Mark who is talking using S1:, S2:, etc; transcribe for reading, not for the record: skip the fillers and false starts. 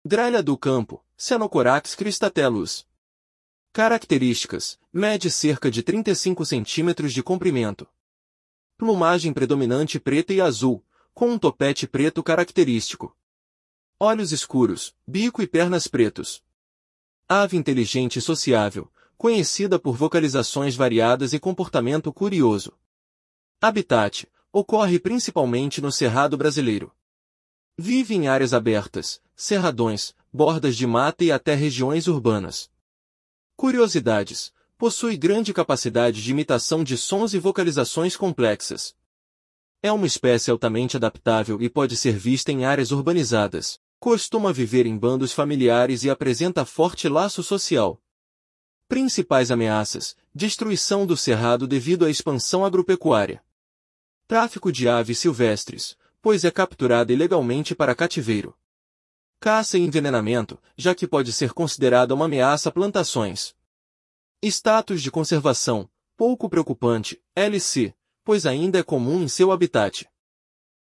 S1: Gralha do campo, Cenocorax cristatellus. Características: mede cerca de 35 cm de comprimento. Plumagem predominante preta e azul, com um topete preto característico. Olhos escuros, bico e pernas pretos. Ave inteligente e sociável, conhecida por vocalizações variadas e comportamento curioso. Habitat: ocorre principalmente no Cerrado brasileiro. Vive em áreas abertas, cerradões, bordas de mata e até regiões urbanas. Curiosidades: possui grande capacidade de imitação de sons e vocalizações complexas. É uma espécie altamente adaptável e pode ser vista em áreas urbanizadas. Costuma viver em bandos familiares e apresenta forte laço social. Principais ameaças: destruição do cerrado devido à expansão agropecuária. Tráfico de aves silvestres, pois é capturada ilegalmente para cativeiro. Caça e envenenamento, já que pode ser considerada uma ameaça a plantações. Status de conservação: pouco preocupante, LC, pois ainda é comum em seu habitat.